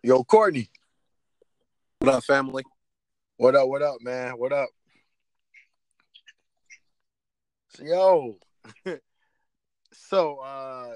Yo, Courtney. What up, family? What up, man? What up? Yo. So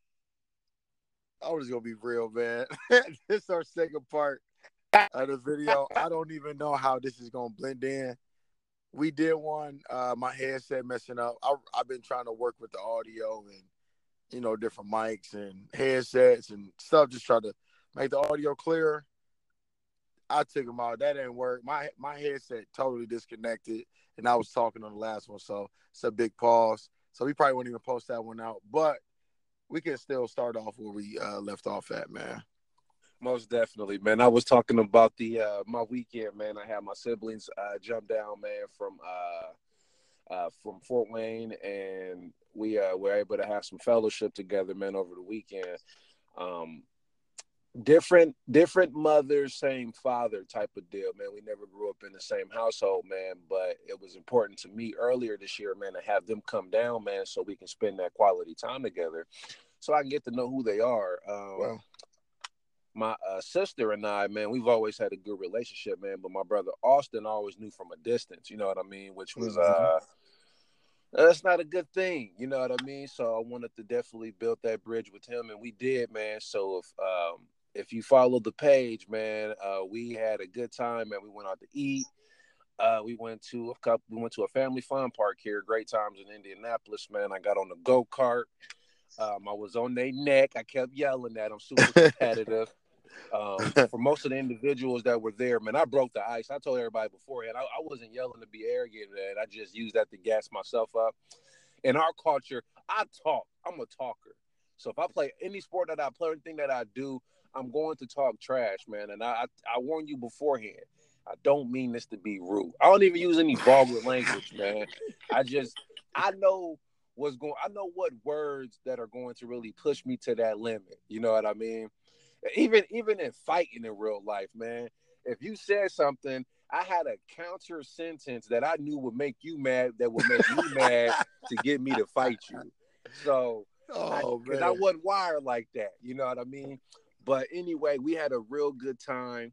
I was gonna be real, man. This is our second part of the video. I don't even know how this is gonna blend in. We did one, my headset messing up. I've been trying to work with the audio and different mics and headsets and stuff, just try to make the audio clearer. I took them out. That didn't work. My headset totally disconnected, and I was talking on the last one, so it's a big pause. So we probably won't even post that one out, but we can still start off where we left off at, man. Most definitely, man. I was talking about the my weekend, man. I had my siblings jump down, man, from Fort Wayne, and we were able to have some fellowship together, man, over the weekend. Different mothers, same father type of deal, man. We never grew up in the same household, man, but it was important to me earlier this year, man, to have them come down, man, so we can spend that quality time together, so I can get to know who they are. Well, my sister and I, man, we've always had a good relationship, man, but my brother Austin always knew from a distance, you know what I mean, which was that's not a good thing, you know what I mean? So I wanted to definitely build that bridge with him, and we did, man. So if you follow the page, man, we had a good time, man. We went out to eat. We went to a family fun park here. Great times in Indianapolis, man. I got on the go-kart. I was on their neck. I kept yelling at them, super competitive. For most of the individuals that were there, man, I broke the ice. I told everybody beforehand, I wasn't yelling to be arrogant, man. I just used that to gas myself up. In our culture, I talk. I'm a talker. So if I play any sport that I play, anything that I do, I'm going to talk trash, man. And I warn you beforehand. I don't mean this to be rude. I don't even use any vulgar language, man. I know I know what words that are going to really push me to that limit. You know what I mean? Even in fighting in real life, man. If you said something, I had a counter sentence that I knew would make you mad, that would make me mad to get me to fight you. So, because I wasn't wired like that, you know what I mean? But anyway, we had a real good time.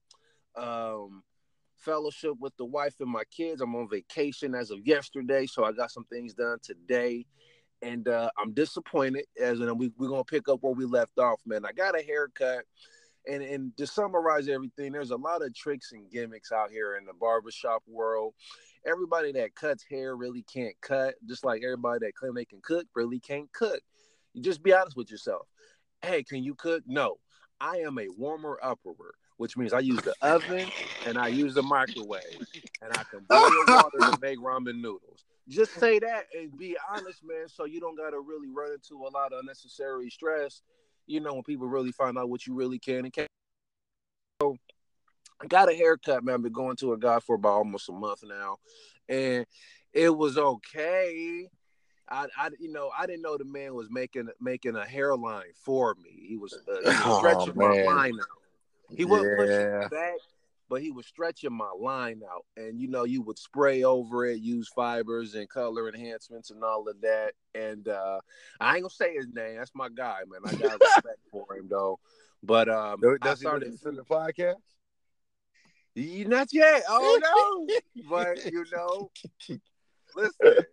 Fellowship with the wife and my kids. I'm on vacation as of yesterday, so I got some things done today. And I'm disappointed, as in we're going to pick up where we left off, man. I got a haircut. And to summarize everything, there's a lot of tricks and gimmicks out here in the barbershop world. Everybody that cuts hair really can't cut, just like everybody that claim they can cook really can't cook. You just be honest with yourself. Hey, can you cook? No. I am a warmer upperer, which means I use the oven and I use the microwave. And I can boil water to make ramen noodles. Just say that and be honest, man, so you don't got to really run into a lot of unnecessary stress, when people really find out what you really can and can't. So I got a haircut, man. I've been going to a guy for about almost a month now, and it was okay. I didn't know the man was making a hairline for me. He was stretching my line out. He wasn't pushing it back, but he was stretching my line out. And, you would spray over it, use fibers and color enhancements and all of that. And I ain't going to say his name. That's my guy, man. I got respect for him, though. But I started to the podcast? Not yet. Oh, no. But, listen.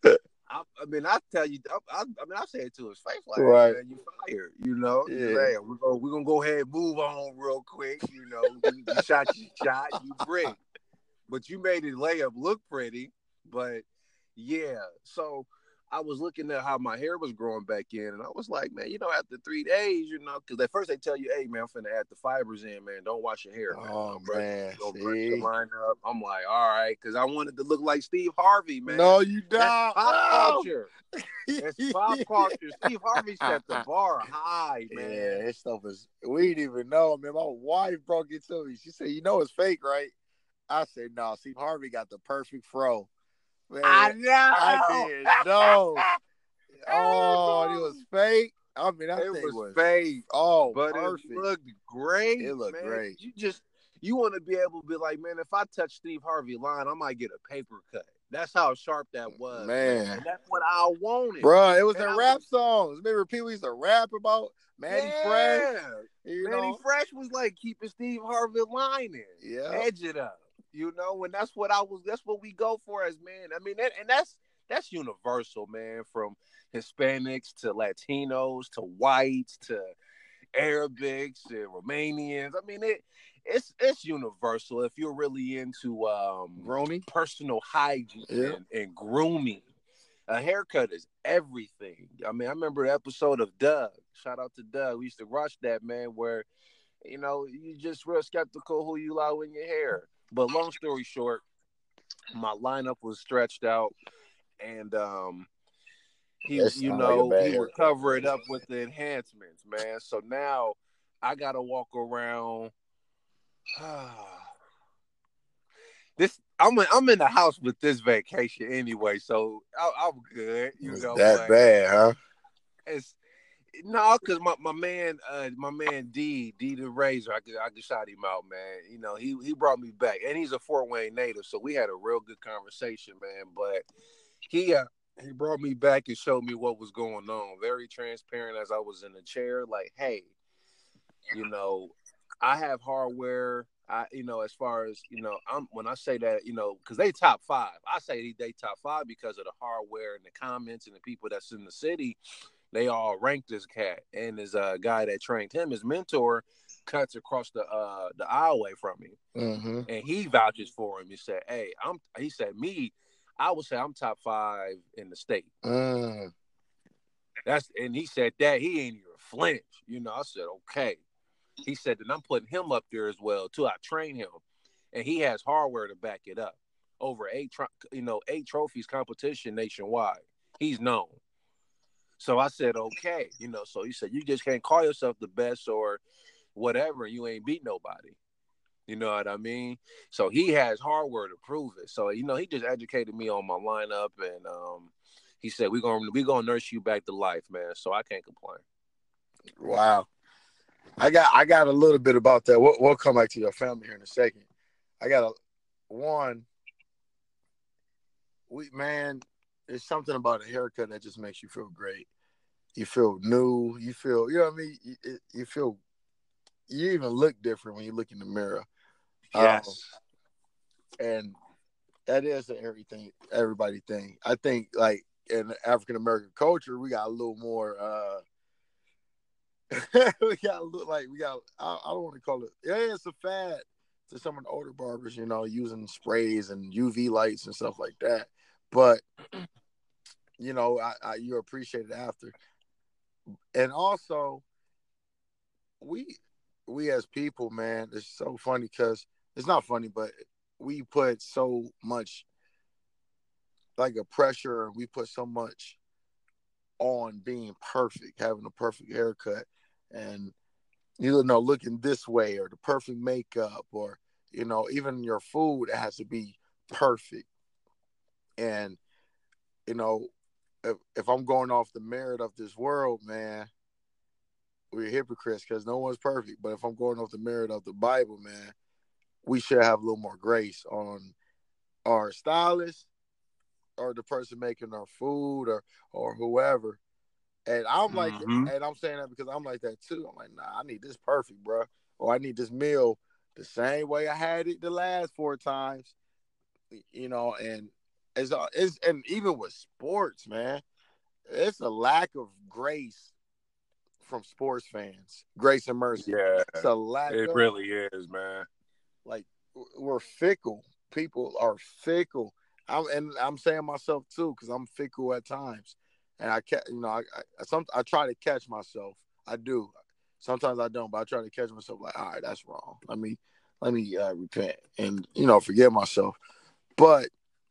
I tell you, I say it to his face, like, right. Man, you fired, Yeah. We're gonna go ahead and move on real quick, you shot your shot, you bring. But you made his layup look pretty, but yeah. So I was looking at how my hair was growing back in, and I was like, man, after 3 days, because at first they tell you, hey, man, I'm finna add the fibers in, man. Don't wash your hair, man. Oh, man. Don't brush the line up. I'm like, all right, because I wanted to look like Steve Harvey, man. No, you don't. That's pop culture. It's pop culture. Steve Harvey set the bar high, man. Yeah, this stuff is, we didn't even know, man. My wife broke it to me. She said, it's fake, right? I said, no, Steve Harvey got the perfect fro. Man, I know. I didn't know. Oh, it was fake. I mean, that thing was fake. Oh, but perfect. It looked great. It looked man. great. You want to be able to be like, man, if I touch Steve Harvey line, I might get a paper cut. That's how sharp that was, man. Man. And that's what I wanted. Bro, it was And in I rap songs. Remember people used to rap about Manny Fresh? Manny Fresh was like keeping Steve Harvey lining, edge it up, and that's what we go for as men. I mean, and that's universal, man, from Hispanics to Latinos to whites to Arabics and Romanians. I mean, it's universal if you're really into grooming, personal hygiene and grooming. A haircut is everything. I mean, I remember the episode of Doug. Shout out to Doug. We used to rush that, man, where, you just real skeptical who you allow in your hair. But long story short, my lineup was stretched out, and he would cover it up with the enhancements, man. So now I got to walk around. I'm in the house with this vacation anyway, so I'm good. That bad, huh? It's because my man D the Razor, I could shout him out, man. He brought me back, and he's a Fort Wayne native, so we had a real good conversation, man. But he brought me back and showed me what was going on, very transparent as I was in the chair, like, hey, I have hardware. As far as, when I say that, because they top 5, I say they top 5 because of the hardware and the comments and the people that's in the city. They all ranked this cat, and his guy that trained him, his mentor, cuts across the aisleway from me, and he vouches for him. He said, "Hey, I would say I'm top 5 in the state." And he said that he ain't even flinch. I said, okay. He said that I'm putting him up there as well too. I train him, and he has hardware to back it up. Over 8 trophies competition nationwide. He's known. So I said, okay, So he said you just can't call yourself the best or whatever. You ain't beat nobody. You know what I mean? So he has hardware to prove it. So he just educated me on my lineup, and he said we're gonna nurse you back to life, man. So I can't complain. Wow. I got a little bit about that. We'll come back to your family here in a second. I got there's something about a haircut that just makes you feel great. You feel new. You feel, you know what I mean? You feel, you even look different when you look in the mirror. Yes. And that is everybody thing. I think like in African American culture, we got a little more, I don't want to call it. Yeah, it's a fad to some of the older barbers, using sprays and UV lights and stuff like that. But you appreciate it after. And also, we as people, man, it's so funny because it's not funny, but we put so much like a pressure, and we put so much on being perfect, having a perfect haircut, and looking this way, or the perfect makeup, or even your food has to be perfect. And if I'm going off the merit of this world, man, we're hypocrites because no one's perfect. But if I'm going off the merit of the Bible, man, we should have a little more grace on our stylist or the person making our food or whoever. And I'm like, and I'm saying that because I'm like that too. I'm like, nah, I need this perfect, bro. Or I need this meal the same way I had it the last 4 times, and and even with sports, man, it's a lack of grace from sports fans. Grace and mercy. Yeah, it's a lack. It really is, man. Like, we're fickle. People are fickle. I'm saying myself too because I'm fickle at times, and I try to catch myself. I do. Sometimes I don't, but I try to catch myself. Like, all right, that's wrong. Let me repent and forgive myself. But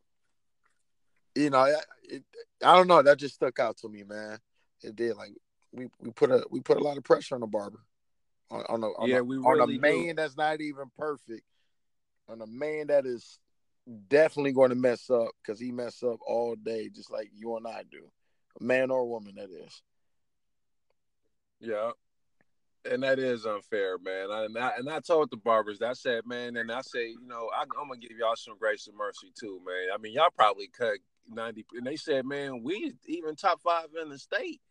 I don't know. That just stuck out to me, man. It did. Like, we put a lot of pressure on the barber, on a man that's not even perfect, on a man that is definitely going to mess up because he mess up all day, just like you and I do. A man or a woman, that is. Yeah. And that is unfair, man. And I told the barbers that, I said, man, and I say, I'm gonna give y'all some grace and mercy too, man. I mean, y'all probably cut 90, and they said, man, we even top 5 in the state.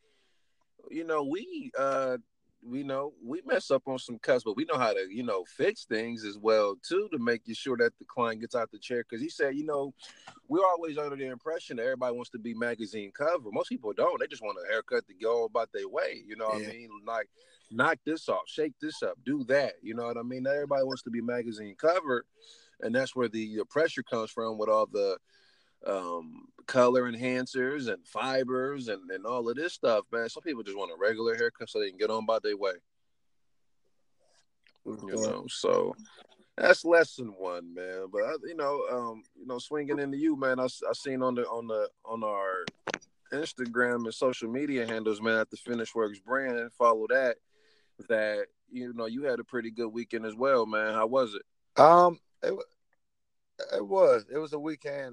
We mess up on some cuts, but we know how to, fix things as well too, to make sure that the client gets out the chair. Because he said, we're always under the impression that everybody wants to be magazine cover. Most people don't. They just want a haircut to go about their way. You know what I mean? Like, knock this off, shake this up, do that. You know what I mean? Not everybody wants to be magazine covered, and that's where the pressure comes from with all the color enhancers and fibers and all of this stuff, man. Some people just want a regular haircut so they can get on about their way. So that's lesson one, man. But swinging into you, man. I seen on our Instagram and social media handles, man, at the Finish Works brand. Follow that you had a pretty good weekend as well, man. How was it? It was a weekend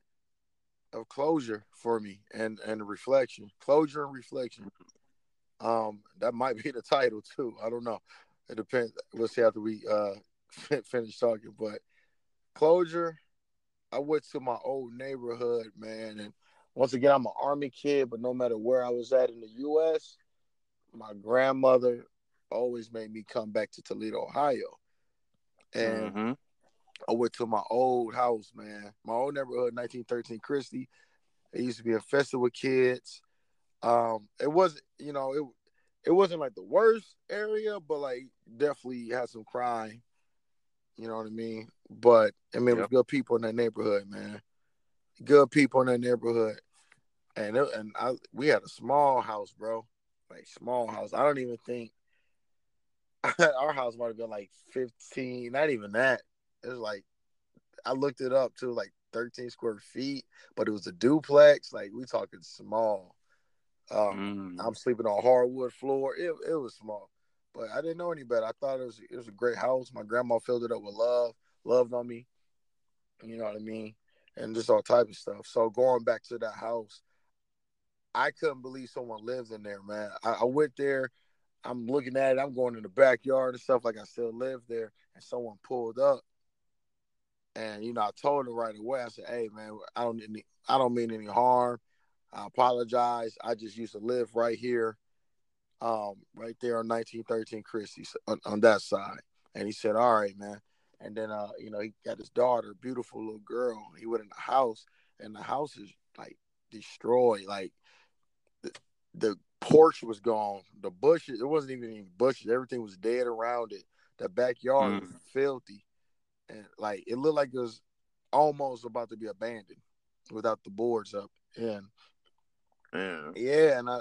of closure for me and reflection. Closure and reflection. That might be the title too. I don't know. It depends. We'll see after we finish talking. But closure. I went to my old neighborhood, man, and once again, I'm an Army kid. But no matter where I was at in the U.S., my grandmother always made me come back to Toledo, Ohio, and I went to my old house, man. My old neighborhood, 1913 Christie. It used to be infested with kids. It wasn't, it wasn't like the worst area, but like definitely had some crime. You know what I mean? But I mean, it was good people in that neighborhood, man. Good people in that neighborhood, and we had a small house, bro. Like small house. I don't even think our house might have been like 15. Not even that. It was like I looked it up to like 13 square feet, but it was a duplex. Like we talking small. I'm sleeping on hardwood floor. It was small, but I didn't know any better. I thought it was a great house. My grandma filled it up with love, loved on me. You know what I mean, and just all type of stuff. So going back to that house, I couldn't believe someone lives in there, man. I went there. I'm looking at it. I'm going in the backyard and stuff like I still live there, and someone pulled up. And I told her right away. I said, "Hey, man, I don't mean any harm. I apologize. I just used to live right here, right there on 1913 Christie on that side." And he said, "All right, man." And then, he got his daughter, beautiful little girl. He went in the house, and the house is like destroyed. Like the porch was gone. The bushes, it wasn't even any bushes. Everything was dead around it. The backyard was filthy. And like it looked like it was almost about to be abandoned without the boards up. And and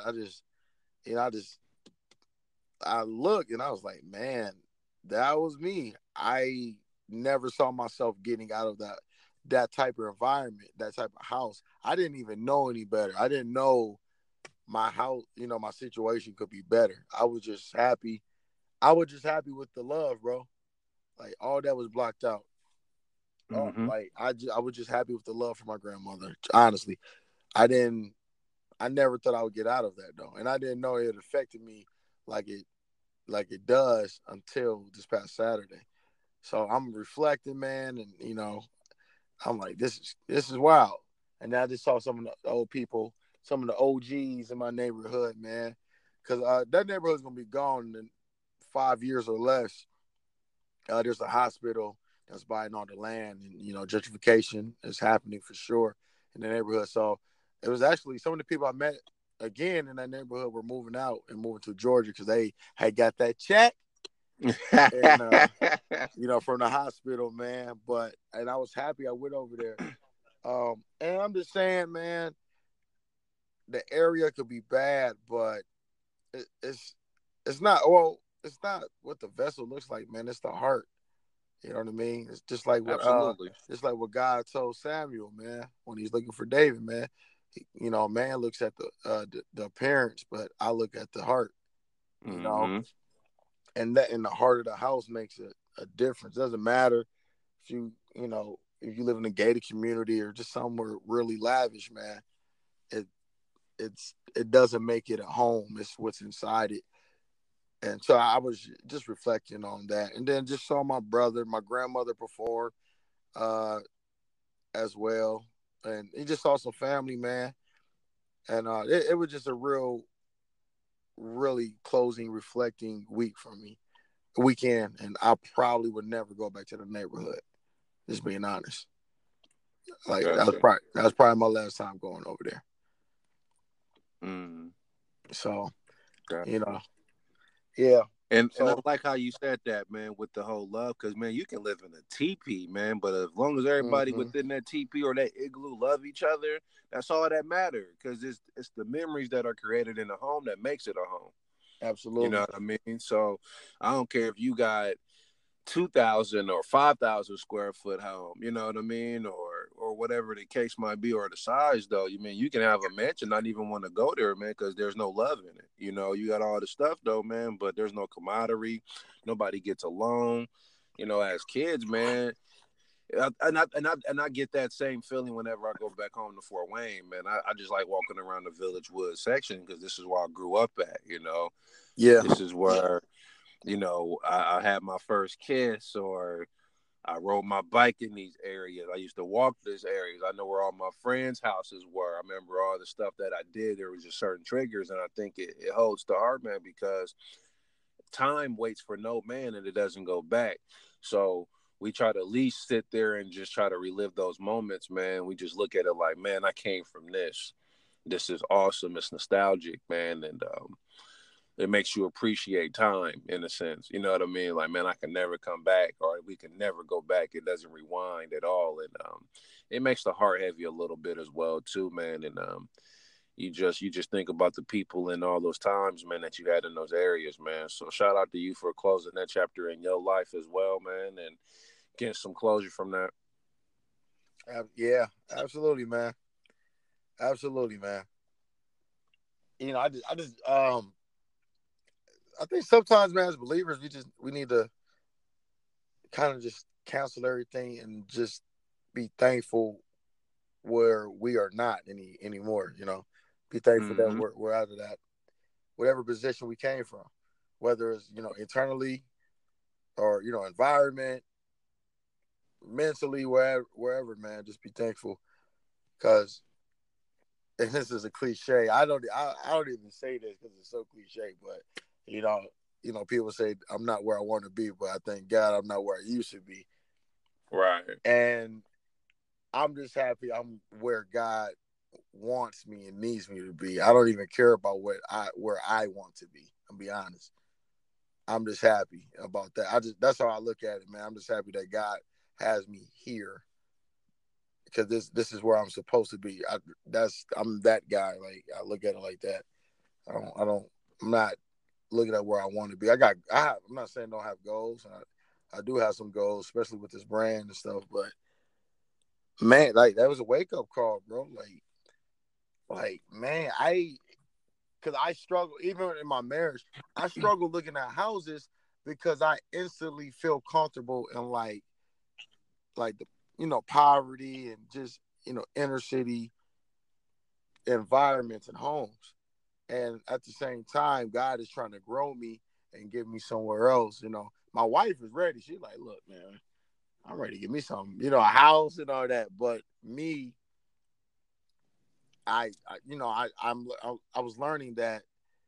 I looked and I was like, man, that was me. I never saw myself getting out of that type of environment, that type of house. I didn't even know any better. I didn't know my house, my situation could be better. I was just happy. I was just happy with the love, bro. Like all that was blocked out. Like I was just happy with the love for my grandmother. Honestly, I never thought I would get out of that though, and I didn't know it affected me like it does until this past Saturday. So I'm reflecting, man, and I'm like, this is wild. And then I just saw some of the old people, some of the OGs in my neighborhood, man, because that neighborhood's gonna be gone in 5 years or less. There's a hospital that's buying all the land, and gentrification is happening for sure in the neighborhood. So it was actually some of the people I met again in that neighborhood were moving out and moving to Georgia because they had got that check, and from the hospital, man. And I was happy I went over there. And I'm just saying, man, the area could be bad, but it's not. Well, it's not what the vessel looks like, man. It's the heart. You know what I mean? It's just like what God told Samuel, man, when he's looking for David, man. Man looks at the appearance, but I look at the heart. And that in the heart of the house makes a difference. It doesn't matter if if you live in a gated community or just somewhere really lavish, man. It doesn't make it a home. It's what's inside it And so I was just reflecting on that, and then just saw my brother, my grandmother perform uh, as well, and he just saw some family, man. And it was just a really closing, reflecting week for me, weekend, and I probably would never go back to the neighborhood. Just being honest, like Gotcha. that was probably my last time going over there. Mm, So you gotcha. know, yeah. And I So like how you said that, man, with the whole love, because man, you can live in a teepee, man, but as long as everybody hmm within that teepee or that igloo love each other, that's all that matters. Because it's the memories that are created in the home that makes it a home. You know absolutely, what I mean? So I don't care if you got 2,000 or 5,000 square foot home, you know what I mean, or whatever the case might be, or the size though. You mean you can have a mansion, not even want to go there, man, because there's no love in it. You know, you got all the stuff though, man, but there's no camaraderie. Nobody gets along. You know, as kids, man. And I get that same feeling whenever I go back home to Fort Wayne, man. I just like walking around the Village Woods section because this is where I grew up at. You know, yeah, this is where I had my first kiss, or I rode my bike in these areas. I used to walk these areas. I know where all my friends' houses were. I remember all the stuff that I did. There was just certain triggers, and I think it holds the heart, man, because time waits for no man and it doesn't go back. So we try to at least sit there and just try to relive those moments, man. We just look at it like, man, I came from this. This is awesome. It's nostalgic, man, and it makes you appreciate time in a sense. You know what I mean? Like, man, I can never come back, or we can never go back. It doesn't rewind at all, and it makes the heart heavy a little bit as well, too, man. And you just think about the people and all those times, man, that you had in those areas, man. So shout out to you for closing that chapter in your life as well, man, and getting some closure from that. yeah, absolutely, man, absolutely, man. I think sometimes, man, as believers, we need to kind of just cancel everything and just be thankful where we are not anymore. Be thankful that Mm-hmm. we're out of that whatever position we came from, whether it's internally or environment, mentally, wherever, man. Just be thankful, because and this is a cliche. I don't even say this because it's so cliche, but you know people say I'm not where I want to be, but I thank God I'm not where I used to be, Right. and I'm just happy I'm where God wants me and needs me to be. I don't even care about where I want to be. I'll be honest. I'm just happy about that. That's how I look at it, man. I'm just happy that God has me here, because this is where I'm supposed to be. I'm that guy. Like, I look at it like that. I'm not looking at where I want to be. I'm not saying I don't have goals. I do have some goals, especially with this brand and stuff. But man, like, that was a wake up call, bro. Like man, because I struggle even in my marriage. I struggle looking at houses because I instantly feel comfortable in the poverty and just inner city environments and homes. And at the same time, God is trying to grow me and get me somewhere else. My wife is ready. She's like, look, man, I'm ready to get me some, a house and all that. But me, I was learning that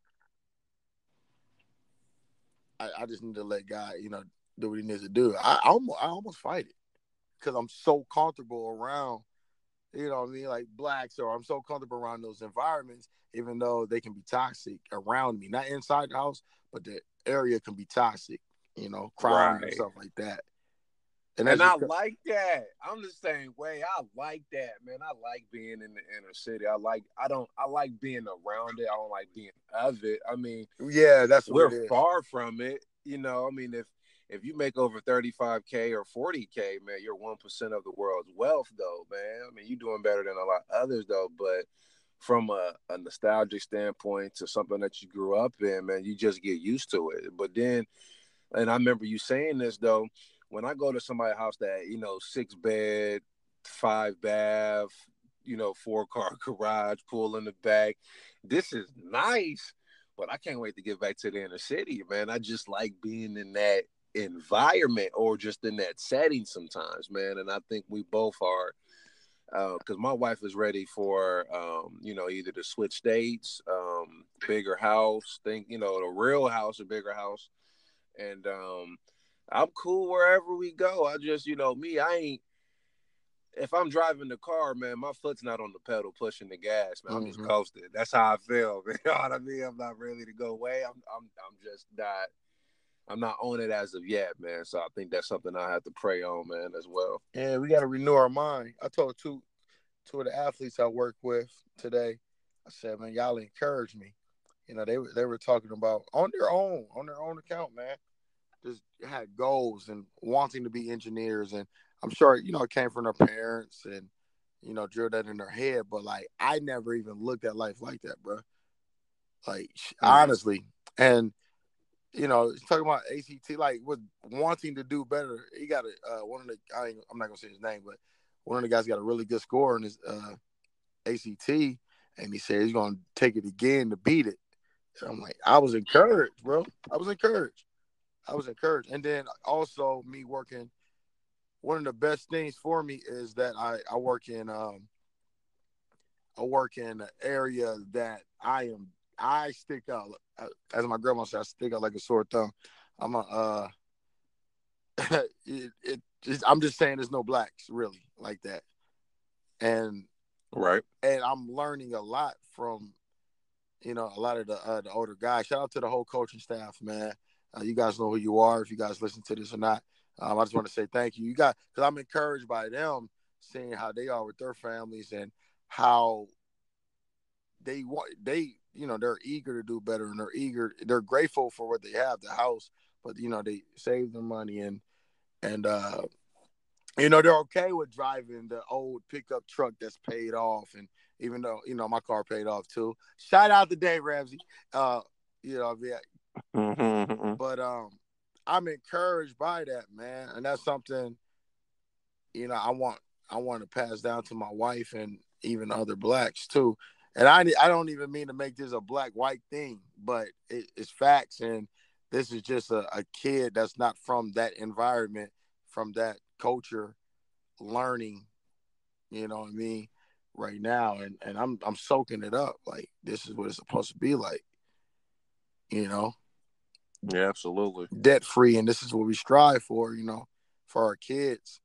I just need to let God, do what He needs to do. I almost fight it because I'm so comfortable around, what I mean, like blacks, or I'm so comfortable around those environments, even though they can be toxic around me, not inside the house, but the area can be toxic, crime and Right. stuff like that. And And that's I just like that. I'm the same way. I like that, man. I like being in the inner city. I like being around it. I don't like being of it. I mean, yeah, that's what we're it is. far from it. I mean, if you make over 35K or 40K, man, you're 1% of the world's wealth, though, man. I mean, you're doing better than a lot of others, though. But from a nostalgic standpoint to something that you grew up in, man, you just get used to it. But then, and I remember you saying this, though, when I go to somebody's house that, 6 bed, 5 bath, 4 car garage, pool in the back, this is nice. but I can't wait to get back to the inner city, man. I just like being in that environment or just in that setting sometimes, man. And I think we both are, because my wife is ready for, either to switch states, bigger house, the real house, a bigger house. And I'm cool wherever we go. I just, I ain't, if I'm driving the car, man, my foot's not on the pedal pushing the gas, man. I'm just coasting. That's how I feel. You know what I mean? I'm not ready to go away. I'm just not. I'm not on it as of yet, man. So I think that's something I have to pray on, man, as well. Yeah, we got to renew our mind. I told two of the athletes I work with today, I said, man, y'all encourage me. They were talking about on their own account, man. Just had goals and wanting to be engineers, and I'm sure it came from their parents and drilled that in their head. But like, I never even looked at life like that, bro. Like honestly, and talking about ACT, like with wanting to do better. He got one of the I'm not gonna say his name, but one of the guys got a really good score in his ACT, and he said he's gonna take it again to beat it. So I'm like, I was encouraged, bro. I was encouraged. And then also me working. One of the best things for me is that I work in an area that I stick out, as my grandma said, I stick out like a sore thumb. I'm I'm just saying there's no blacks really like that, and right, and I'm learning a lot from a lot of the older guys. Shout out to the whole coaching staff, man. You guys know who you are if you guys listen to this or not. I just want to say thank you. Because I'm encouraged by them seeing how they are with their families and how they're eager to do better, and they're grateful for what they have, the house, but they save their money and they're okay with driving the old pickup truck that's paid off, and even though my car paid off too. Shout out to Dave Ramsey, yeah. But I'm encouraged by that, man, and that's something I want to pass down to my wife and even other blacks too. And I don't even mean to make this a black white thing, but it's facts, and this is just a kid that's not from that environment, from that culture, learning, what I mean, right now, and I'm soaking it up. Like, this is what it's supposed to be like, Yeah, absolutely. Debt free, and this is what we strive for, for our kids.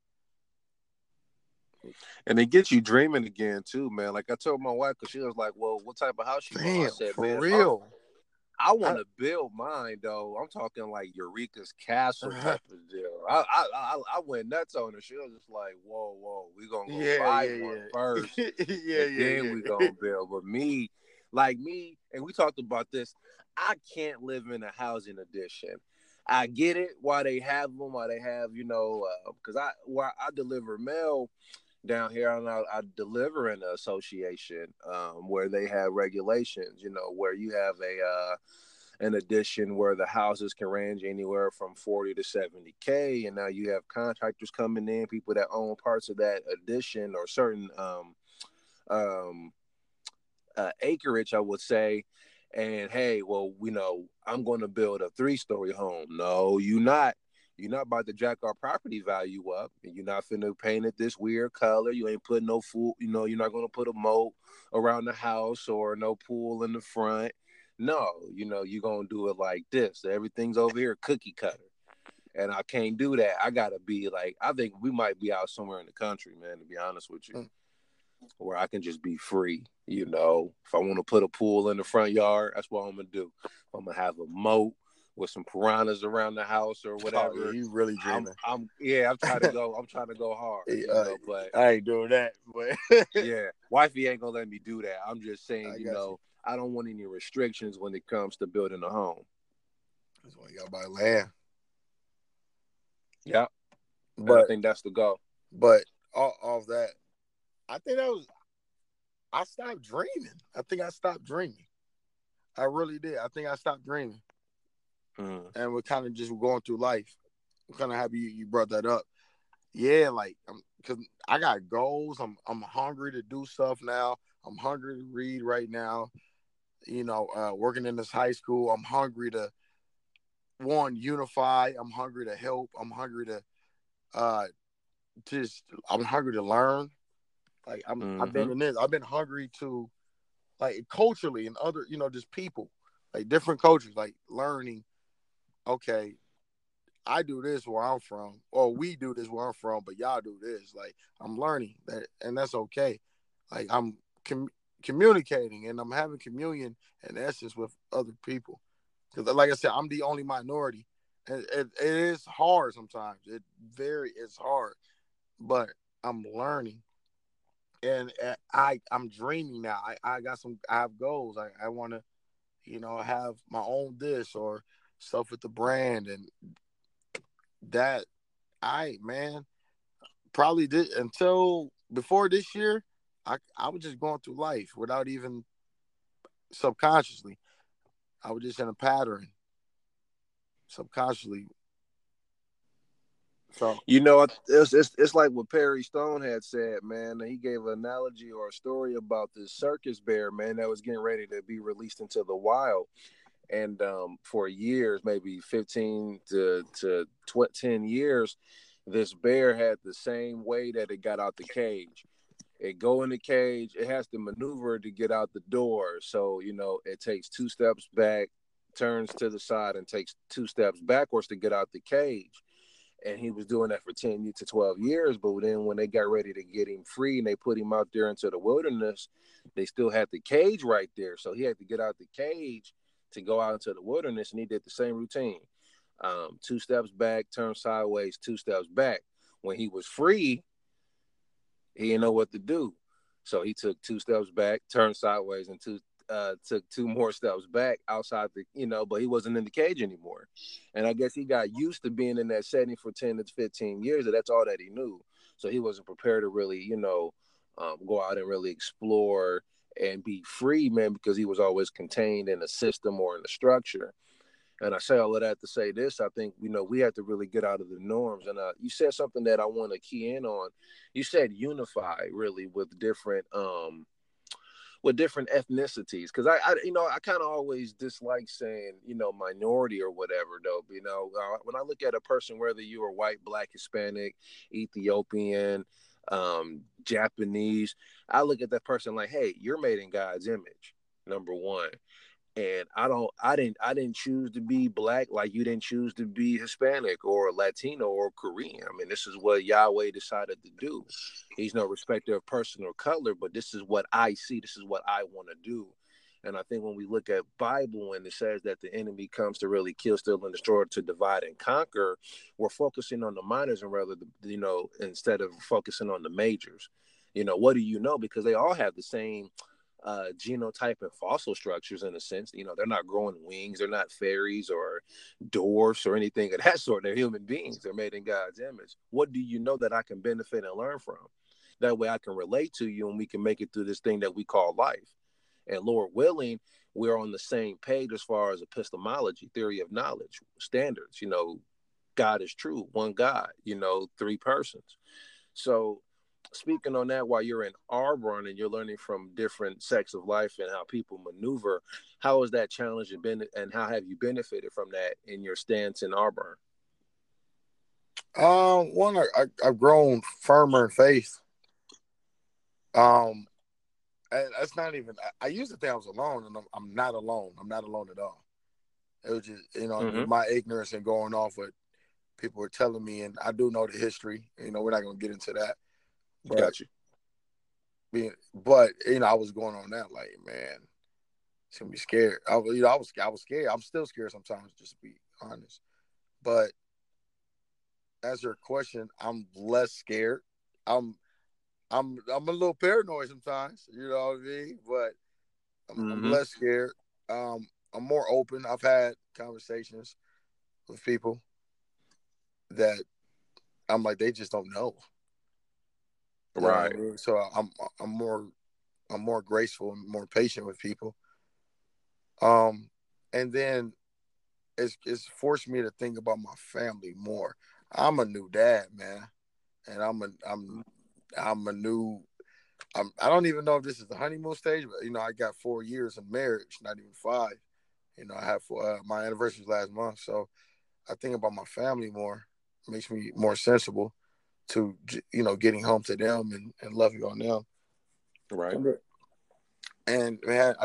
And it gets you dreaming again too, man. Like I told my wife, because she was like, "Well, what type of house you want?" I said, for "Man, real, I want to build mine though. I'm talking like Eureka's Castle type of deal." I went nuts on her. She was just like, "Whoa, we gonna go buy one first, then we gonna build." But me, and we talked about this. I can't live in a housing addition. I get it why they have them, because I deliver mail down here, and I deliver in an association where they have regulations, where you have an addition where the houses can range anywhere from 40 to 70K, and now you have contractors coming in, people that own parts of that addition or certain acreage, I would say. And hey, well, I'm going to build a 3-story home. No, you're not. You're not about to jack our property value up, and you're not finna paint it this weird color. You ain't putting no food, you're not gonna put a moat around the house or no pool in the front. No, you're gonna do it like this. Everything's over here cookie cutter. And I can't do that. I gotta be like, I think we might be out somewhere in the country, man, to be honest with you, where I can just be free. If I want to put a pool in the front yard, that's what I'm gonna do. I'm gonna have a moat with some piranhas around the house or whatever. Oh, yeah, you really dreaming. I'm trying to go. I'm trying to go hard. But I ain't doing that. But yeah, wifey ain't gonna let me do that. I'm just saying, I don't want any restrictions when it comes to building a home. That's why you gotta buy land. Yeah, but I think that's the goal. But off that, I think I stopped dreaming. I think I stopped dreaming. I really did. I think I stopped dreaming. And we're kind of just going through life. I'm kind of happy you brought that up. Yeah, like, because I got goals. I'm hungry to do stuff now. I'm hungry to read right now. working in this high school. I'm hungry to one unify. I'm hungry to help. I'm hungry to uh I'm hungry to learn. Like I've been in this. I've been hungry to like culturally and other, just people, like different cultures, like learning. Okay, I do this where I'm from, or we do this where I'm from, but y'all do this. Like I'm learning that, and that's okay. Like I'm communicating and I'm having communion in essence with other people. Because, like I said, I'm the only minority, and it is hard sometimes. It's hard, but I'm learning, and I'm dreaming now. I have goals. I want to, have my own dish or stuff with the brand, and that man, probably did until before this year. I was just going through life without even subconsciously. I was just in a pattern subconsciously. So It's like what Perry Stone had said, man. He gave an analogy or a story about this circus bear, man, that was getting ready to be released into the wild. And for years, maybe 15 to 10 years, this bear had the same way that it got out the cage. It go in the cage, it has to maneuver to get out the door. So, it takes 2 steps back, turns to the side, and takes 2 steps backwards to get out the cage. And he was doing that for 10 to 12 years. But then when they got ready to get him free and they put him out there into the wilderness, they still had the cage right there. So he had to get out the cage to go out into the wilderness, and he did the same routine. 2 steps back, turn sideways, 2 steps back. When he was free, he didn't know what to do. So he took 2 steps back, turned sideways, and took 2 more steps back outside but he wasn't in the cage anymore. And I guess he got used to being in that setting for 10 to 15 years, and that's all that he knew. So he wasn't prepared to really, go out and really explore and be free, man, because he was always contained in a system or in a structure. And I say all of that to say this. I think, we have to really get out of the norms. And you said something that I want to key in on. You said unify really with different ethnicities. Because I kind of always dislike saying, minority or whatever, though. When I look at a person, whether you are white, black, Hispanic, Ethiopian, Japanese, I look at that person like, hey, you're made in God's image, number one. And I didn't choose to be black like you didn't choose to be Hispanic or Latino or Korean. I mean, this is what Yahweh decided to do. He's no respecter of person or color, but this is what I see. This is what I want to do. And I think when we look at Bible and it says that the enemy comes to really kill, steal, and destroy, to divide and conquer, we're focusing on the minors and rather, instead of focusing on the majors. What do you know? Because they all have the same genotype and fossil structures in a sense. They're not growing wings, they're not fairies or dwarfs or anything of that sort. They're human beings. They're made in God's image. What do you know that I can benefit and learn from? That way I can relate to you and we can make it through this thing that we call life. And Lord willing, we're on the same page as far as epistemology, theory of knowledge, standards. God is true, one God, 3 persons. So speaking on that, while you're in Auburn and you're learning from different sects of life and how people maneuver, how has that challenge been, and how have you benefited from that in your stance in Auburn? One, I've grown firmer in faith. And that's not even. I used to think I was alone, and I'm not alone. I'm not alone at all. It was just, my ignorance and going off what people were telling me, and I do know the history. We're not going to get into that. But, Got you. I was going on that like, man, it's gonna be scared. I was scared. I'm still scared sometimes, just to be honest. But as your question, I'm less scared. I'm a little paranoid sometimes. You know what I mean? But I'm less scared. I'm more open. I've had conversations with people that I'm like, they just don't know. Right. You know what I mean? So I'm more graceful and more patient with people. And then it's forced me to think about my family more. I'm a new dad, man, and I'm a new I don't even know if this is the honeymoon stage, but I got 4 years of marriage, not even 5. I have my anniversary last month, so I think about my family more. It makes me more sensible to getting home to them and loving on them. Right. And man,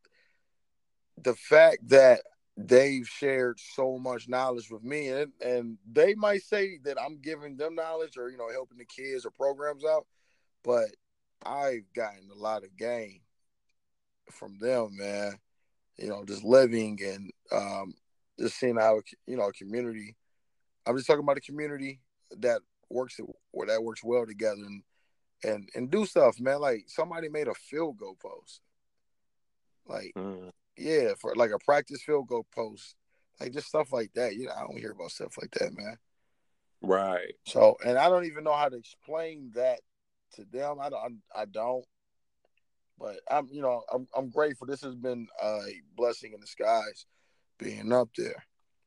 the fact that they've shared so much knowledge with me, and they might say that I'm giving them knowledge or helping the kids or programs out, but I've gotten a lot of gain from them, man. Just living and just seeing how a community. I'm just talking about a community that works well together and do stuff, man. Like somebody made a field goal post, like yeah, for like a practice field goal post, like just stuff like that. I don't hear about stuff like that, man. Right. So, and I don't even know how to explain that to them. I don't. But I'm grateful. This has been a blessing in disguise, being up there.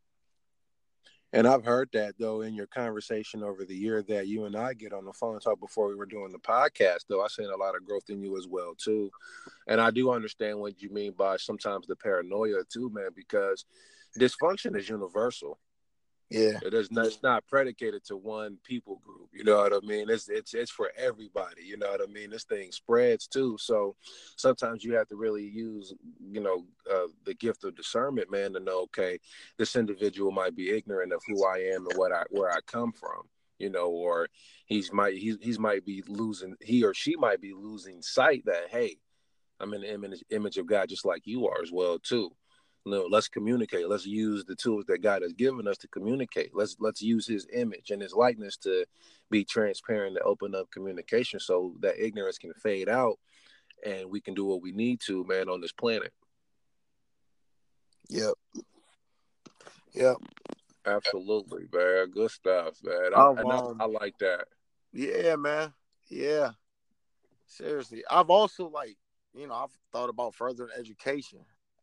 And I've heard that though in your conversation over the year that you and I get on the phone talk before we were doing the podcast. Though I seen a lot of growth in you as well too, and I do understand what you mean by sometimes the paranoia too, man. Because dysfunction is universal. Yeah, it's not predicated to one people group. You know what I mean? It's for everybody. You know what I mean? This thing spreads too. So sometimes you have to really use the gift of discernment, man, to know, okay, this individual might be ignorant of who I am and where I come from. Or he might be losing, he or she might be losing sight that, hey, I'm in the image of God just like you are as well too. Let's communicate. Let's use the tools that God has given us to communicate. Let's use his image and his likeness to be transparent, to open up communication so that ignorance can fade out and we can do what we need to, man, on this planet. Yep. Yep. Absolutely, man. Good stuff, man. I like that. Yeah, man. Yeah. Seriously. I've also I've thought about further education.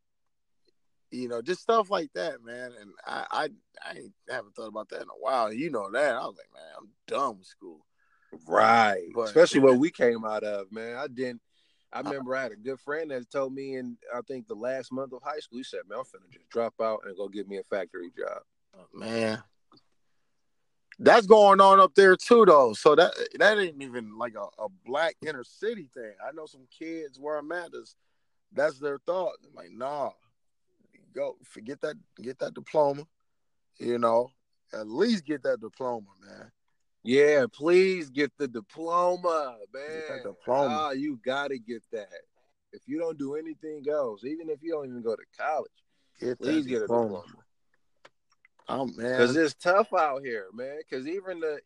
Just stuff like that, man. And I haven't thought about that in a while. You know that. I was like, man, I'm done with school. Right. But, especially what we came out of, man. I remember I had a good friend that told me in, I think, the last month of high school, he said, man, I'm finna just drop out and go get me a factory job. Oh, man. That's going on up there too, though. So that ain't even like a black inner city thing. I know some kids where I'm at, that's their thought. I'm like, nah, go forget that, get that diploma. At least get that diploma, man. Yeah, please get the diploma, man. Get that diploma. You gotta get that. If you don't do anything else, even if you don't even go to college, please get a diploma. Oh man, because it's tough out here, man. Because even the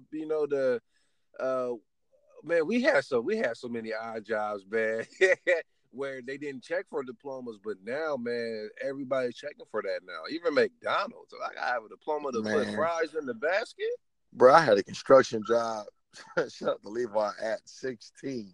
man, we had so many odd jobs, man, where they didn't check for diplomas, but now, man, everybody's checking for that now. Even McDonald's, I gotta have a diploma to put fries in the basket. Bro, I had a construction job. Shut up, the Levi at 16.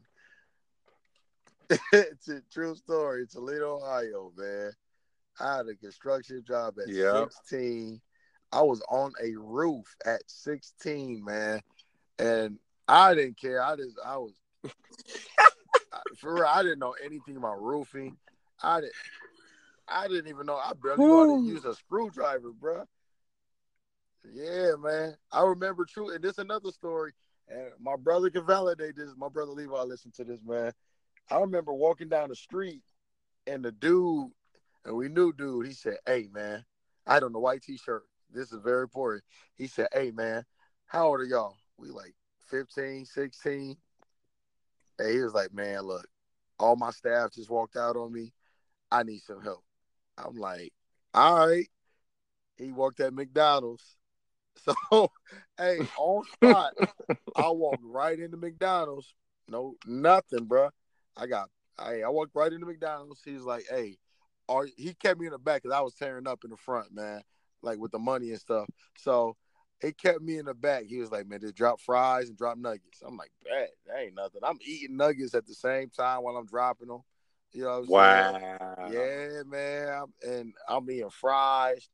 It's a true story. Toledo, Ohio, man. I had a construction job at 16. I was on a roof at 16, man, and I didn't care. I was for real. I didn't know anything about roofing. I didn't even know. I barely know how to use a screwdriver, bro. Yeah, man. I remember true, and this another story. And my brother can validate this. My brother Levi listened to this, man. I remember walking down the street, and the dude, and we knew dude. He said, "Hey, man, I had on the white T-shirt. This is very important." He said, "Hey, man, how old are y'all?" We like 15, 16. And he was like, "Man, look, all my staff just walked out on me. I need some help." I'm like, "All right." He worked at McDonald's. So, hey, on spot, I walked right into McDonald's. No, nothing, bro. I walked right into McDonald's. He was like, "Hey," he kept me in the back because I was tearing up in the front, man, like with the money and stuff. So he kept me in the back. He was like, "Man, just drop fries and drop nuggets." I'm like, "Bet, that ain't nothing." I'm eating nuggets at the same time while I'm dropping them. You know what I'm saying? Yeah, man. And I'm eating fries.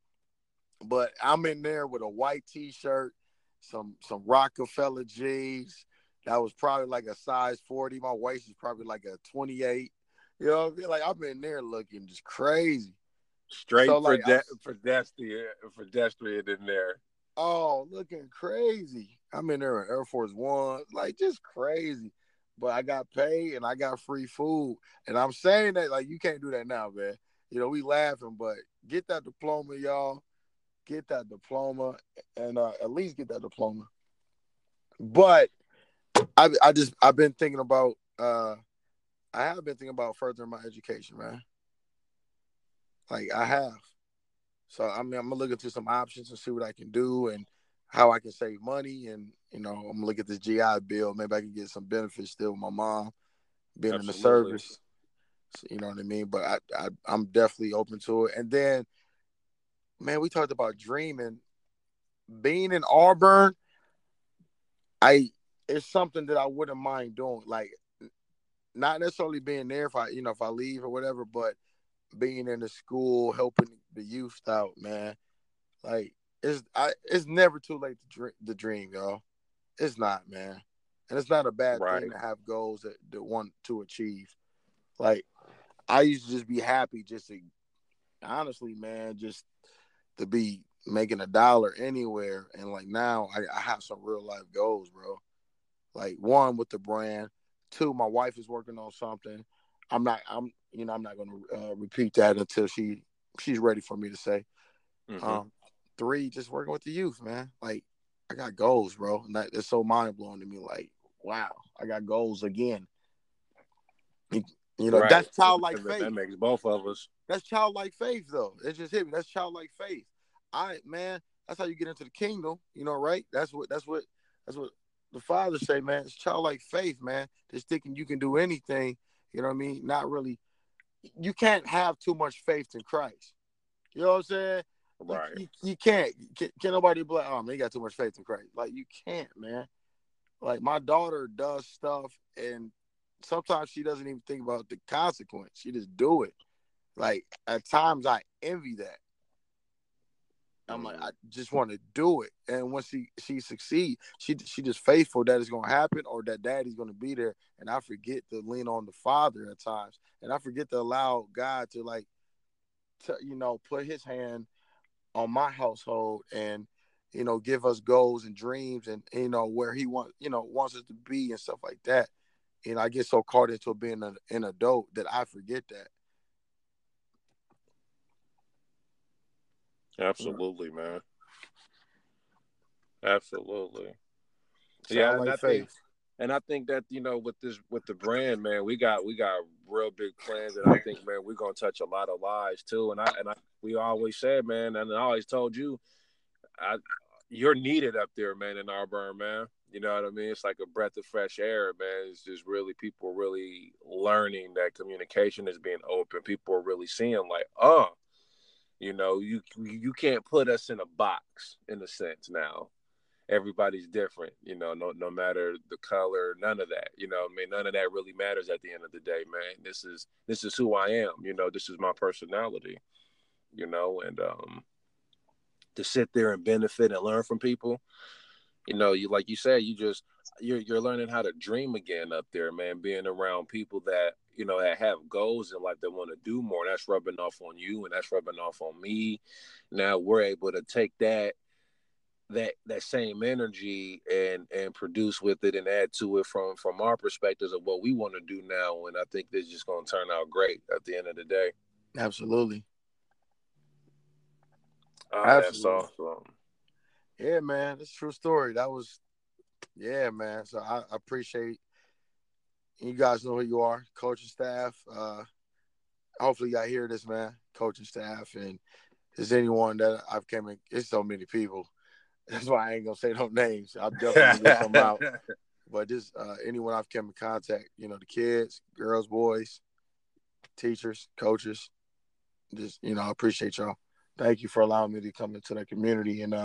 But I'm in there with a white T-shirt, some Rockefeller jeans, that was probably like a size 40. My waist is probably like a 28. You know what I mean? Like I've been there looking just crazy. So Straight like pedestrian in there. looking crazy. I'm in there in Air Force One, like just crazy. But I got paid and I got free food. And I'm saying that like you can't do that now, man. You know, we laughing, but get that diploma, y'all. Get that diploma and at least get that diploma. But I've been thinking about I have been thinking about furthering my education, man. Like I have. So I mean I'm gonna look into some options and see what I can do and how I can save money and I'm gonna look at this GI Bill. Maybe I can get some benefits still with my mom being in the Absolutely. service. So, you know what I mean? But I'm definitely open to it. And then, man, we talked about dreaming. Being in Auburn, I it's something that I wouldn't mind doing. Like not necessarily being there if I leave or whatever, but being in the school, helping the youth out, man. Like it's never too late to dream, y'all. It's not, man, and it's not a bad Right. thing to have goals that want to achieve. Like I used to just be happy, just to honestly, man, just to be making $1 anywhere, and like now I have some real life goals, bro. Like one with the brand, two, my wife is working on something. I'm not gonna repeat that until she's ready for me to say. Mm-hmm. Um, three, just working with the youth, man. Like I got goals, bro, and that's so mind blowing to me. Like wow, I got goals again. Right. That's childlike faith. That makes both of us. That's childlike faith, though. It just hit me. That's childlike faith. Man, that's how you get into the kingdom. Right? That's what the fathers say, man. It's childlike faith, man. Just thinking you can do anything. You know what I mean? Not really. You can't have too much faith in Christ. You know what I'm saying? Right. You can't. Can nobody be like, oh man, you got too much faith in Christ? Like you can't, man. Like my daughter does stuff, and sometimes she doesn't even think about the consequence. She just do it. Like at times I envy that. I'm like, I just want to do it. And when she succeeds, she just faithful that it's gonna happen or that daddy's gonna be there. And I forget to lean on the father at times. And I forget to allow God to put his hand on my household and give us goals and dreams and where he wants us to be and stuff like that. And I get so caught into being an adult that I forget that. Absolutely, man. Absolutely. Yeah, Childlike faith. and I think that with the brand, man, we got real big plans, and I think, man, we're gonna touch a lot of lives too. And we always said, man, and I always told you, I you're needed up there, man, in Auburn, man. You know what I mean? It's like a breath of fresh air, man. It's just really people really learning that communication is being open. People are really seeing like, you can't put us in a box in a sense now. Everybody's different, no matter the color, none of that. I mean, none of that really matters at the end of the day, man. This is who I am, this is my personality, and to sit there and benefit and learn from people, you like you said, you're learning how to dream again up there, man, being around people that that have goals in life that want to do more. That's rubbing off on you and that's rubbing off on me. Now we're able to take that same energy and produce with it and add to it from our perspectives of what we want to do now, and I think this is just going to turn out great at the end of the day. Absolutely. That's Absolutely. awesome. Yeah, man. That's a true story. Yeah, man. So I appreciate you guys know who you are, coaching staff. Hopefully y'all hear this, man. Coaching staff and is anyone that I've came in, it's so many people. That's why I ain't gonna say no names. I'm definitely gonna get some out. But just anyone I've come in contact, the kids, girls, boys, teachers, coaches, just I appreciate y'all. Thank you for allowing me to come into the community and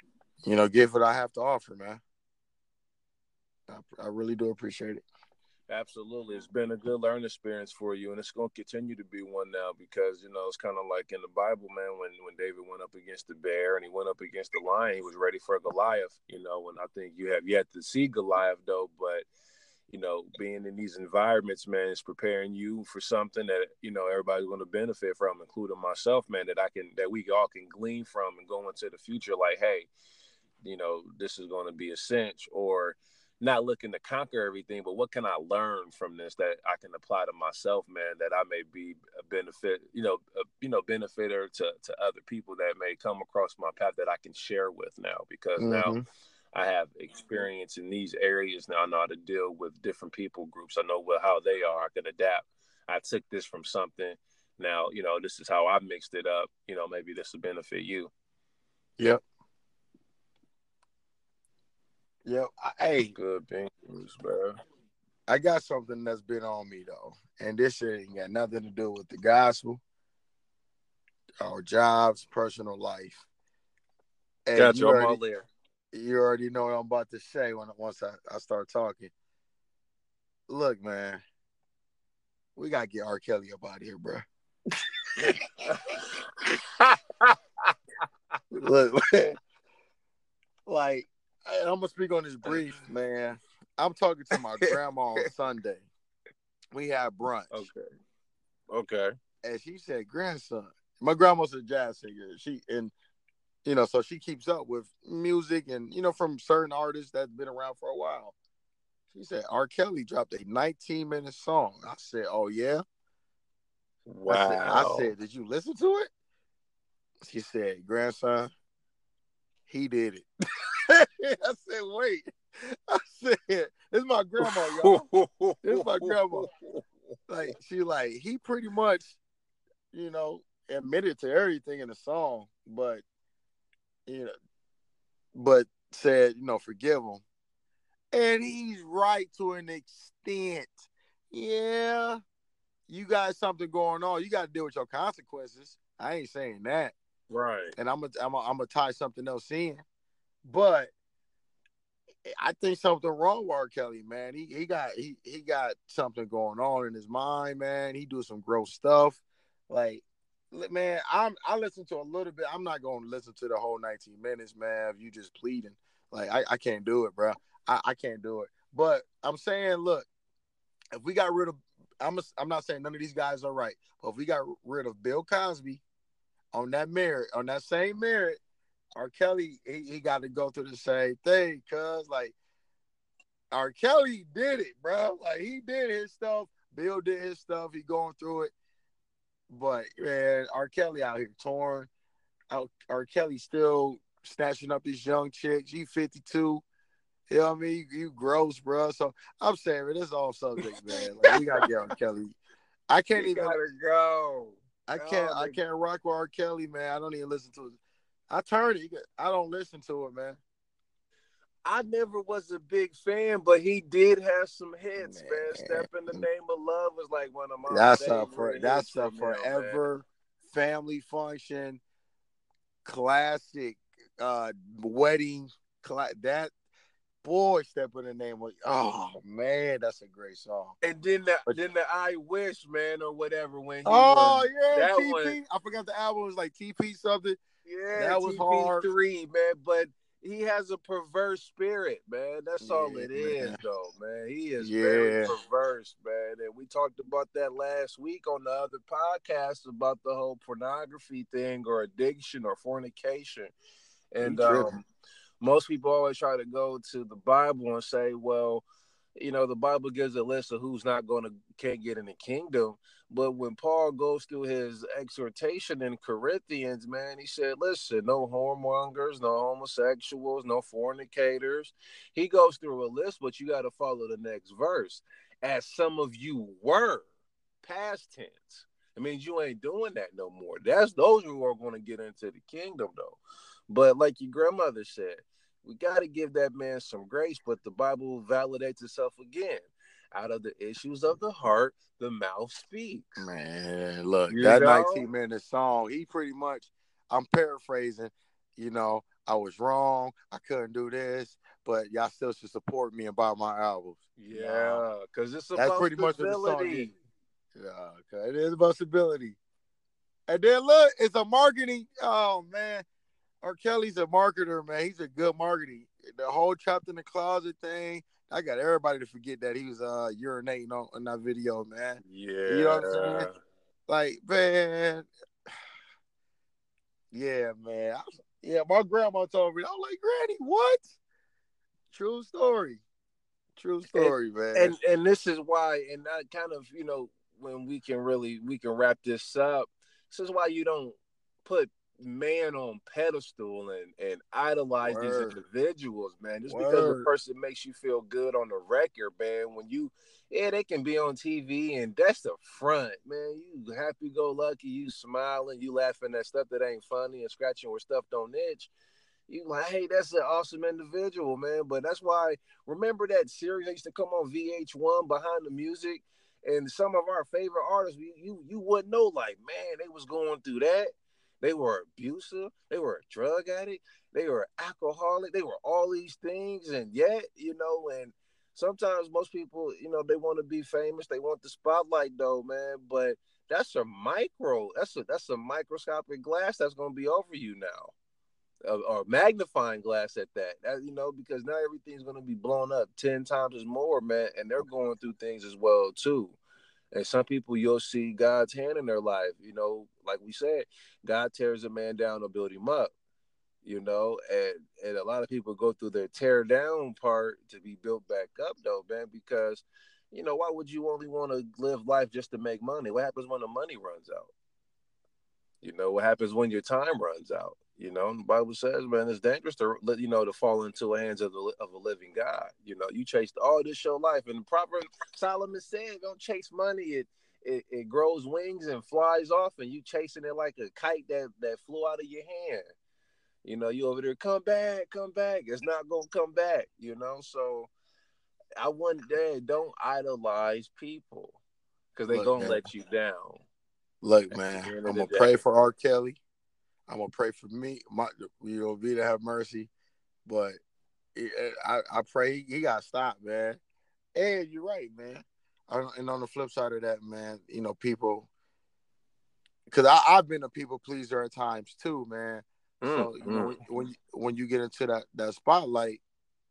give what I have to offer, man. I really do appreciate it. Absolutely. It's been a good learning experience for you, and it's going to continue to be one now because, it's kind of like in the Bible, man, when David went up against the bear and he went up against the lion, he was ready for Goliath, and I think you have yet to see Goliath, though, but, being in these environments, man, is preparing you for something that, everybody's going to benefit from, including myself, man, that we all can glean from and go into the future like, hey, this is going to be a cinch, or not looking to conquer everything, but what can I learn from this that I can apply to myself, man, that I may be a benefit, benefiter to other people that may come across my path that I can share with now, because now Mm-hmm. I have experience in these areas. Now I know how to deal with different people groups. I know how they are. I can adapt. I took this from something. Now, this is how I mixed it up. Maybe this will benefit you. Yep. Yep. Hey, Good beans, bro. I got something that's been on me though, and this shit ain't got nothing to do with the gospel, or jobs, personal life. And Gotcha. you I'm all already, there. you already know what I'm about to say once I start talking. Look, man, we gotta get R. Kelly up out of here, bro. Look, man, like I'm gonna speak on this brief, man. I'm talking to my grandma on Sunday. We had brunch. Okay. And she said, grandson. My grandma's a jazz singer. So she keeps up with music and, from certain artists that's been around for a while. She said, R. Kelly dropped a 19-minute song. I said, oh, yeah? I Wow. said, did you listen to it? She said, grandson, he did it. I said, wait. I said, this is my grandma, y'all. This is my grandma. He pretty much, admitted to everything in the song, but said, forgive him. And he's right to an extent. Yeah, you got something going on. You got to deal with your consequences. I ain't saying that. Right. And I'm gonna tie something else in, but I think something wrong with R. Kelly, man. He got something going on in his mind, man. He do some gross stuff. Like, man, I listen to a little bit. I'm not gonna listen to the whole 19 minutes, man. If you just pleading, like I can't do it, bro. I can't do it. But I'm saying, look, if we got rid of, I'm not saying none of these guys are right, but if we got rid of Bill Cosby on that same merit, R. Kelly, he got to go through the same thing, cuz like R. Kelly did it, bro. Like he did his stuff. Bill did his stuff. He going through it. But man, R. Kelly out here torn. R. Kelly still snatching up these young chicks. You 52. You know what I mean? You gross, bro. So I'm saying, man, this is all subject, man. Like we gotta get R. Kelly. I can't You even gotta go. I can't rock with R. Kelly, man. I don't even listen to it. I turn it. I don't listen to it, man. I never was a big fan, but he did have some hits, man. Man, Step in the Name of Love was like one of my favorite hits that's a from him, man. forever family function classic wedding that boy step in the name of, oh man, that's a great song. And then the I Wish, man, or whatever, when he Oh was yeah, that one. TP. I forgot the album was like TP something. Yeah, That was hard. TP3, man. But he has a perverse spirit, man. That's all Yeah, it is, man. though, man. He is very Yeah. perverse, man. And we talked about that last week on the other podcast about the whole pornography thing or addiction or fornication. He And tripping. most people always try to go to the Bible and say, well, the Bible gives a list of who's can't get in the kingdom. But when Paul goes through his exhortation in Corinthians, man, he said, listen, no whoremongers, no homosexuals, no fornicators. He goes through a list, but you got to follow the next verse. As some of you were, past tense. It means you ain't doing that no more. That's those who are going to get into the kingdom, though. But like your grandmother said, we got to give that man some grace, but the Bible validates itself again. Out of the issues of the heart, the mouth speaks. Man, look, You that know? 19-minute song, he pretty much, I'm paraphrasing, I was wrong. I couldn't do this, but y'all still should support me and buy my albums. Yeah, because it's That's about pretty much what the song is. stability. Yeah, okay. It is about stability. And then look, it's a marketing. Oh man, R. Kelly's a marketer, man. He's a good marketing. The whole trapped in the closet thing. I got everybody to forget that he was urinating on that video, man. You know what I'm saying? Yeah. Like, man, yeah, man. Yeah, my grandma told me. I'm like, Granny, what? True story. True And, story, man. and this is why, and I kind of, when we can wrap this up. This is why you don't put man on pedestal and idolize these Word. individuals, man. Just because a Word. person makes you feel good on the record, man, they can be on TV and that's the front, man. You happy go lucky, you smiling, you laughing at stuff that ain't funny and scratching where stuff don't itch. You like, hey, that's an awesome individual, man. But that's why, remember that series that used to come on VH1, Behind the Music, and some of our favorite artists, you wouldn't know, like, man, they was going through that. They were abusive. They were a drug addict. They were alcoholic. They were all these things, and yet, and sometimes most people, they want to be famous. They want the spotlight, though, man. But that's a microscopic glass that's gonna be over you now. Or magnifying glass at that, because now everything's going to be blown up 10 times as more, man, and they're going through things as well too. And some people, you'll see God's hand in their life, like we said, God tears a man down to build him up, and a lot of people go through their tear down part to be built back up, though, man, because why would you only want to live life just to make money? What happens when the money runs out? What happens when your time runs out? The Bible says, man, it's dangerous to fall into the hands of a living God. You chased all this your life, and the Proverbs Solomon said, "Don't chase money. It grows wings and flies off, and you chasing it like a kite that flew out of your hand. You over there, come back. It's not gonna come back. So I wouldn't don't idolize people because they Look, gonna man. let you down. Look, man. I'm gonna pray for R. Kelly. I'm gonna pray for me. Be to have mercy, but I pray he got stopped, man. And you're right, man. And on the flip side of that, man, people, because I've been a people pleaser at times too, man. So when you get into that spotlight,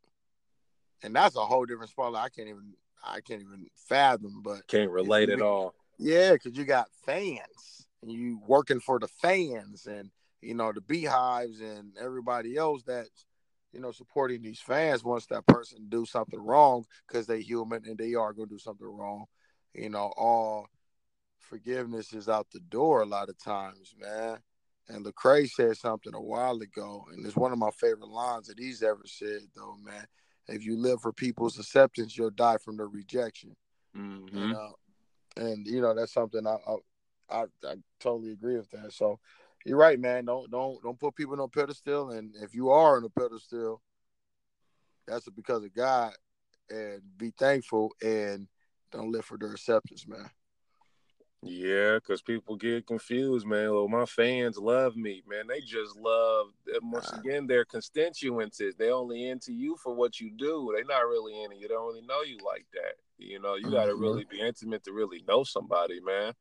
and that's a whole different spotlight. I can't even fathom, but can't relate at all. Yeah, because you got fans and you working for the fans and the beehives and everybody else that's supporting these fans. Once that person do something wrong, because they human and they are going to do something wrong, all forgiveness is out the door a lot of times, man. And Lecrae said something a while ago, and it's one of my favorite lines that he's ever said, though, man. If you live for people's acceptance, you'll die from their rejection. Mm-hmm. And that's something I totally agree with that. So you're right, man. Don't put people on a pedestal, and if you are on a pedestal, that's because of God. And be thankful and don't live for their acceptance, man. Yeah, because people get confused, man. Well, my fans love me, man. They just love, once again, their constituencies. They only into you for what you do. They're not really into you. They don't really know you like that. You got to really be intimate to really know somebody, man.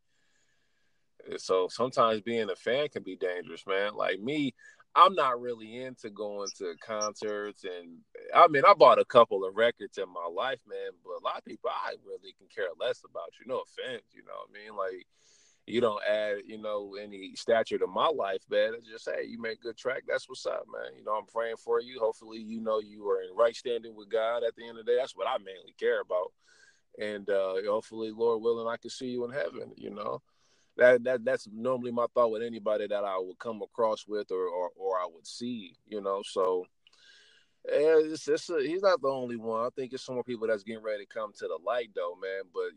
So sometimes being a fan can be dangerous, man. Like me, I'm not really into going to concerts, and I mean, I bought a couple of records in my life, man. But a lot of people, I really can care less about you. No offense, you know what I mean? Like, you don't add, any stature to my life, man. It's just, hey, you make good track. That's what's up, man. I'm praying for you. Hopefully, you are in right standing with God at the end of the day. That's what I mainly care about. And hopefully, Lord willing, I can see you in heaven, That's normally my thought with anybody that I would come across with or I would see, So yeah, he's not the only one. I think it's some more people that's getting ready to come to the light, though, man. But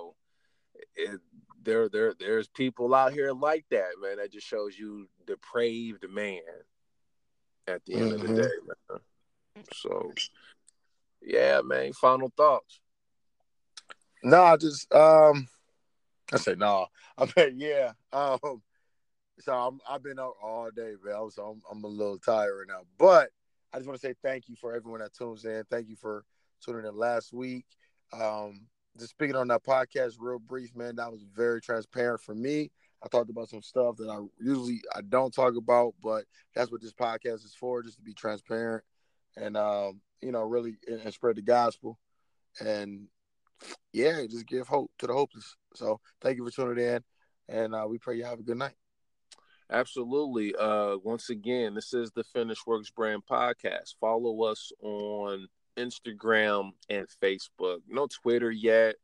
there's people out here like that, man. That just shows you depraved man at the end of the day, man. So yeah, man. Final thoughts. No, I say no. I mean, yeah. So I've been out all day, man. So I'm a little tired right now. But I just want to say thank you for everyone that tunes in. Thank you for tuning in last week. Just speaking on that podcast, real brief, man. That was very transparent for me. I talked about some stuff that I don't talk about, but that's what this podcast is for, just to be transparent and really and spread the gospel. And yeah, just give hope to the hopeless. So thank you for tuning in, and we pray you have a good night. Absolutely. Once again, this is the Finished Works Brand Podcast. Follow us on Instagram and Facebook. No Twitter yet.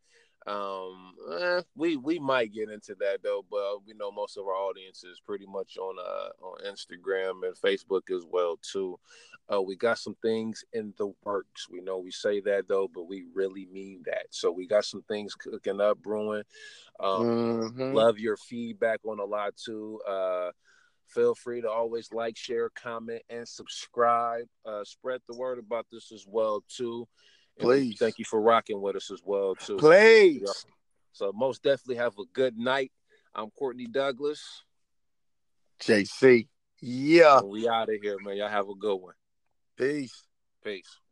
We might get into that though, but we know most of our audience is pretty much on Instagram and Facebook as well too. We got some things in the works. We know we say that though, but we really mean that. So we got some things cooking up, brewing. Love your feedback on a lot too. Feel free to always like, share, comment, and subscribe. Spread the word about this as well too. And Please. thank you for rocking with us as well too. Please. So most definitely have a good night. I'm Courtney Douglas. JC. Yeah. And we out of here, man. Y'all have a good one. Peace. Peace.